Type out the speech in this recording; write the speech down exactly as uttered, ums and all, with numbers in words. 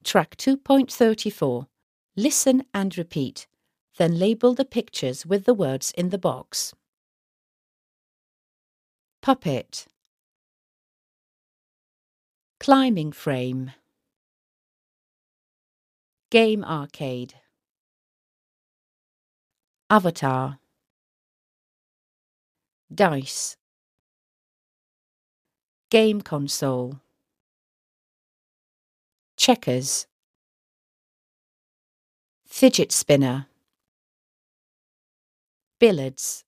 Track two point three four. Listen and repeat, then label the pictures with the words in the box. Puppet, climbing frame, game arcade, avatar, dice, game console, checkers, fidget spinner, billiards.